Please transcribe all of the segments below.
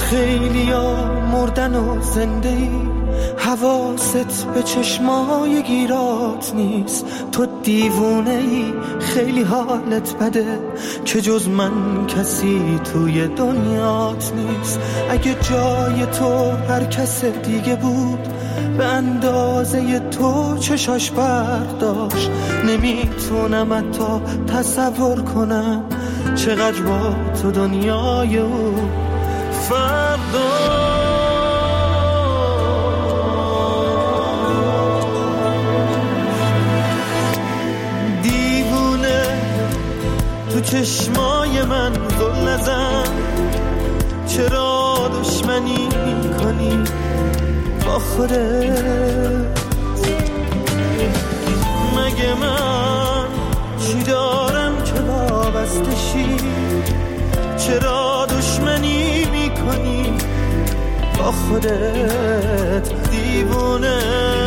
خیلی ها مردن و زنده ای، حواست به چشمای گیرات نیست. تو دیوونه ای، خیلی حالت بده که جز من کسی توی دنیات نیست. اگه جای تو هر کس دیگه بود به اندازه تو چشاش برداشت، نمیتونم حتی تصور کنم چقدر با تو دنیای او فردا. تو چشمای من گل نزن، چرا دشمنی کنی با خودت؟ مگه من چی دارم که وابسته شی؟ چرا دشمنی میکنی با خودت دیوونه؟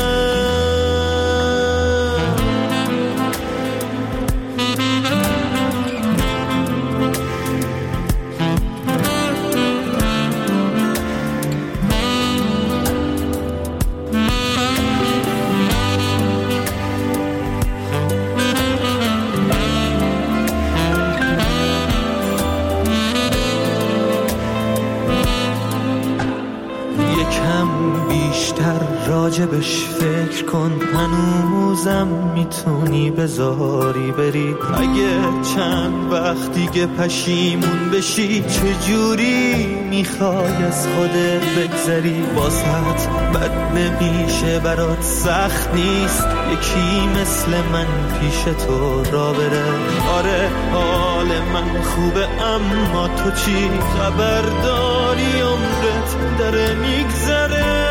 راجبش فکر کن، هنوزم میتونی بذاری بری. اگه چند وقت دیگه پشیمون بشی، چجوری میخوای از خودت بگذری؟ واسط بد نمیشه، برات سخت نیست یکی مثل من پیش تو را بره. آره حال من خوبه، اما تو چی خبر داری؟ عمرت داره میگذره.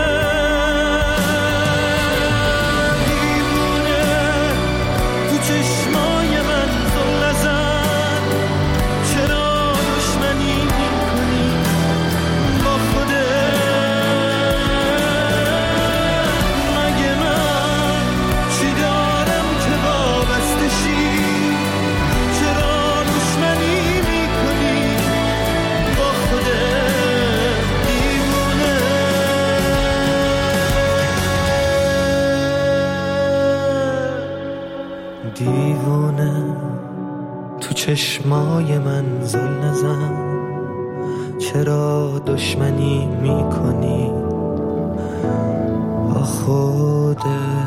چشمای من زل نزن، چرا دشمنی میکنی با خودت؟ مگه من چی دارم که وابسته شی؟ چرا دشمنی میکنی با خودت دیوونه؟ دیوونه تو چشمای من زل نزن، چرا دشمنی میکنی با خودت؟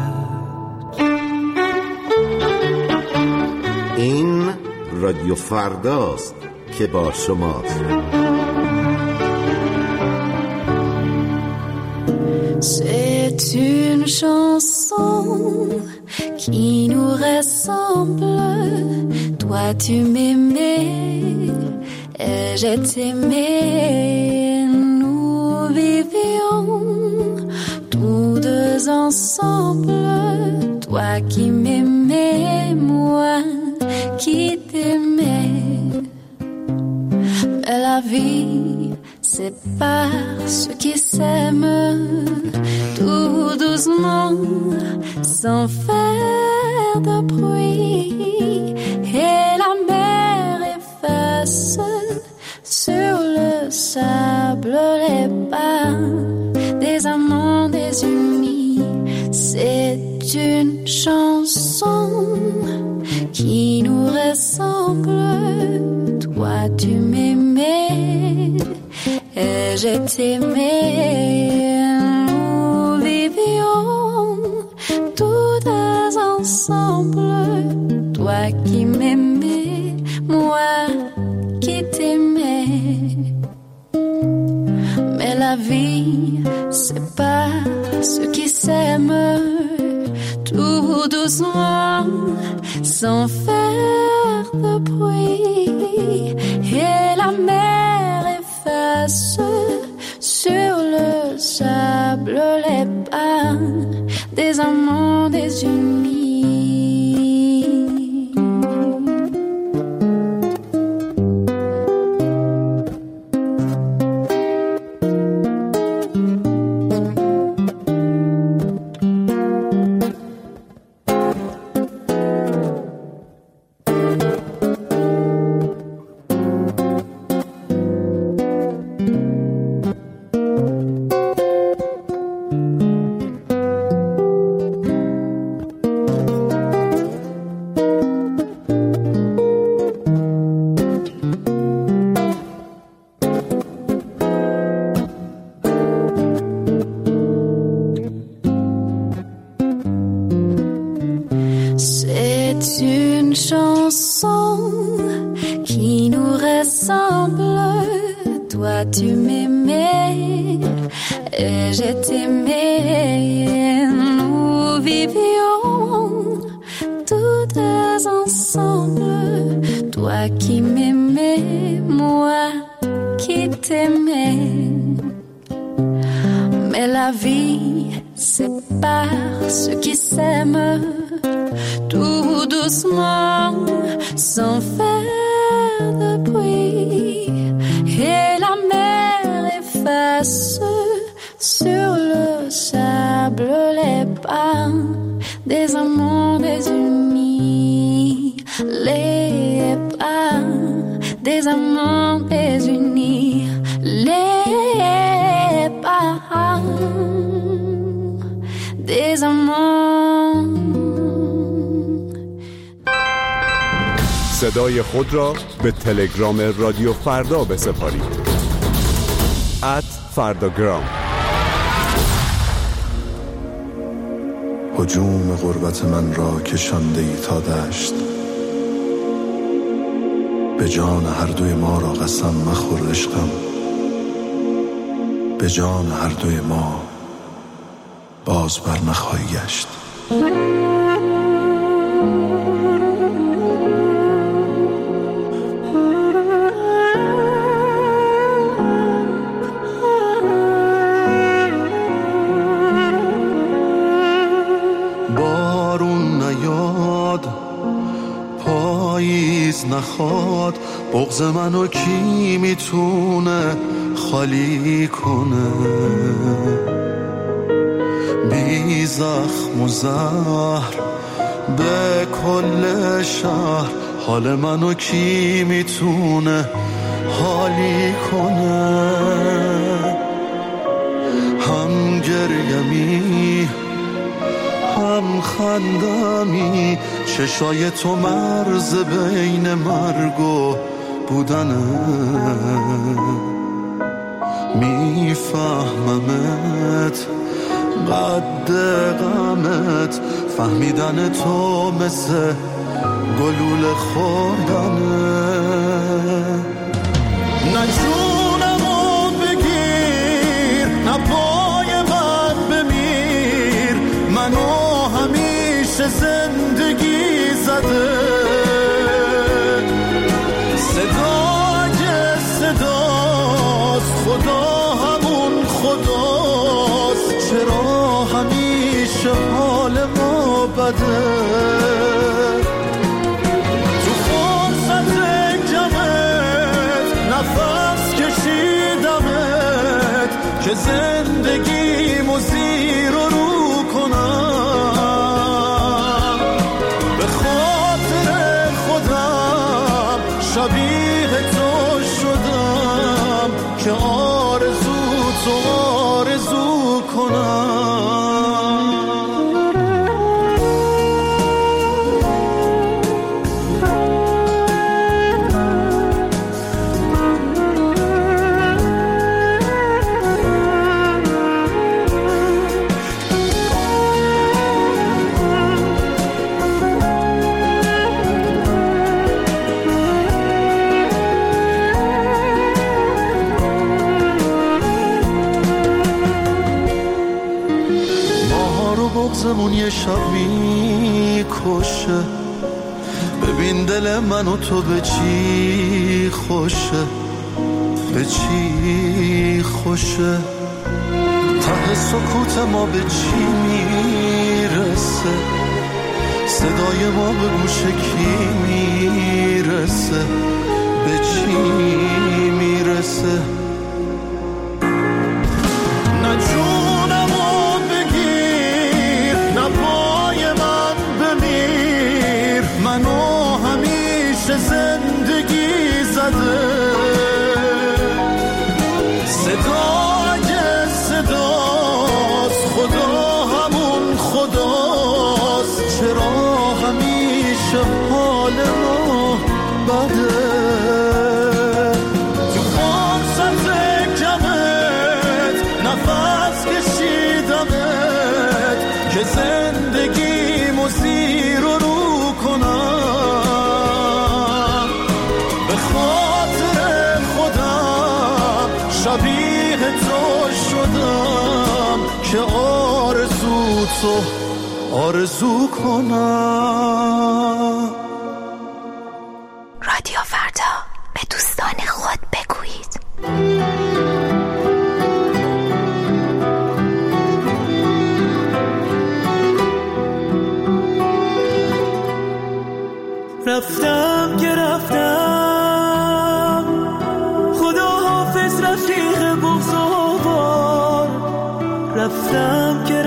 این رادیو فرداست که با شماست. C'est une chanson qui nous ressemble. Toi tu m'aimais et je t'aimais. Nous vivions tous deux ensemble. Toi qui m'aimais, moi qui t'aimais. Mais la vie sépare ceux qui s'aiment tout doucement, sans faire de bruit. Et la mer efface sur le sable les pas des amants désunis. C'est une chanson qui nous ressemble. Toi tu m'aimais et je t'aimais. Nous vivions tous deux ensemble. Toi qui m'aimais, moi qui t'aimais. Mais la vie sépare ceux qui s'aiment tout doucement, sans faire de bruit. Et la mer efface sur le sable les pas des amants désunis. une chanson qui nous ressemble. Toi tu m'aimais et je t'aimais. Nous vivions tous deux ensemble. Toi qui m'aimais, moi qui t'aimais. Mais la vie sépare ceux qui s'aiment tout doucement, sans faire de bruit. Et la mer efface sur le sable les pas des amants désunis. Les pas des amants désunis. Les pas des amants. صدای خود را به تلگرام رادیو فردا بسپارید. @فرداگرام. هجوم غربت من را کشانده ای تا دشت. به جان هر دوی ما را قسم مخور عشقم. به جان هر دوی ما باز بر نخواهی گشت. بارون نیاد، پاییز نخواد، بغض منو کی میتونه خالی کنه؟ بی زخم و زهر به کل شهر، حال منو کی میتونه حالی کنه؟ هم گریمی هم خندمی، چشای تو مرز بین مرگ و بودنه. میفهممت قد غمت، فهمیدن تو مثل گلوله خوردنه. نه جونمو بگیر، نه پای من بمیر، منو همیشه زندگی زده. صدای صداست، خدا همون خداست، چرا همیشه حال ما بده؟ تو فرصت کمت نفس کشیدمت که زندگیمو زیر و رو کنم. به خاطر خودم شبیه تو شدم که آرزو تو آرزو کنم. بغضمون یه شب میکشه، ببین دل من و تو به چی خوشه، به چی خوشه. ته سکوت ما به چی میرسه، صدای ما به گوش کی میرسه، به چی میرسه. نه جونمو بگیر، نه پای من بمیر، منو همیشه زندگی زده. صدای صداست، خدا همون خداست، چرا همیشه حال ما بده؟ تو فرصت کمت نفس کشیدمت که زندگیمو زیر و رو کنم. تو آرزو کنم. رادیو فردا، به دوستان خود بگویید. رفتم که رفتم، خدا حافظ رفیق بغض‌آور. رفتم که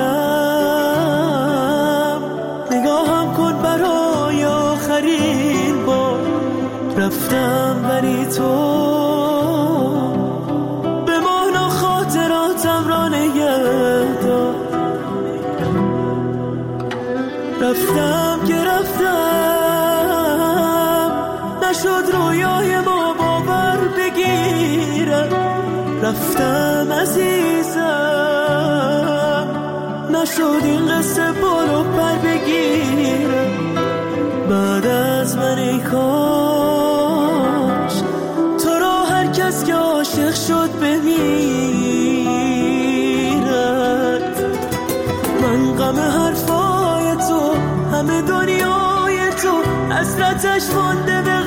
رفتم، نگاهم کن برای آخرین بار. رفتم ولی تو بمانا خاطراتم را نگه دار. رفتم که رفتم، نشد رویای ما باور بگیرم. رفتم عزیزم، نشد این قصه بارو پر بگیرم. بعد از من ای کاش تو را هر کس که عاشق شد بمیرد. من غم حرفای تو، همه دنیای تو، حسرتش مانده به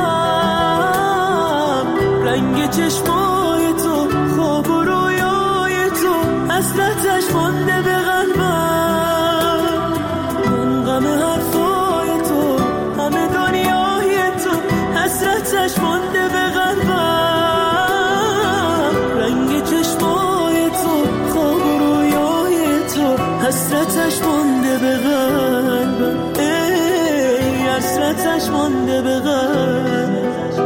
قلبم. رنگ چشمای تو، خواب و رویای تو، حسرتش مانده به قلبم. من غم حرفای تو، همه دنیای تو، حسرتش مانده به قلبم. رنگ چشمای تو، خواب و رویای تو، حسرتش مانده به قلبم. ای حسرتش مانده به قلبم.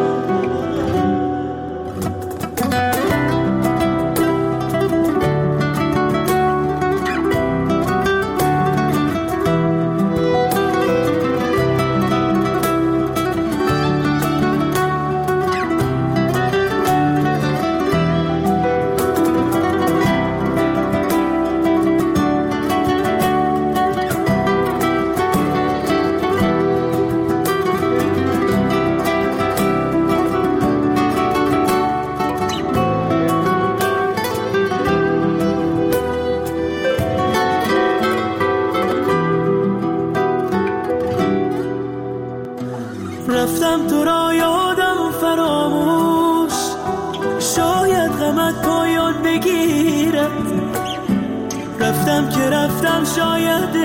رفتم تو را یادم فراموش، شاید غمت پایان بگیرد. رفتم که رفتم، شاید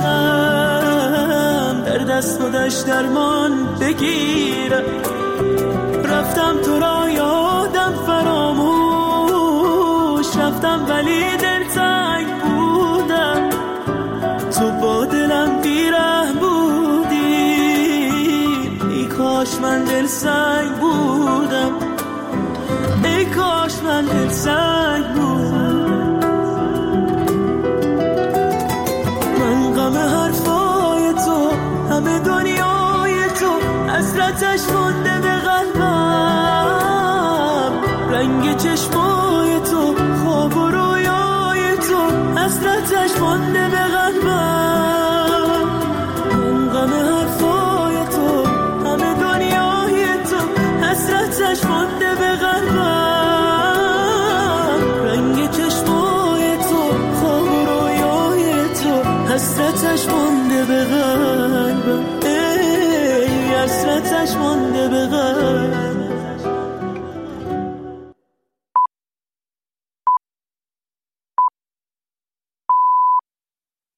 عشقم در دست خودش درمان بگیرد. رفتم تو را یادم فراموش، رفتم ولی دلتنگ بودم. تو با دلم بیرحم بودی، ای کاش من دل سنگ بودم. ای کاش من دل سنگ بودم. من غم حرفای تو، همه دنیای تو، حسرتش مانده به قلبم. رنگ چشمای تو، خواب و رویای تو، حسرتش مانده به قلبم. من غم حرفای تو، همه دنیای تو، حسرتش مانده به قلبم. رنگ چشمای تو، خواب و رویای تو، حسرتش مانده به قلبم. ای حسرتش مانده به قلبم.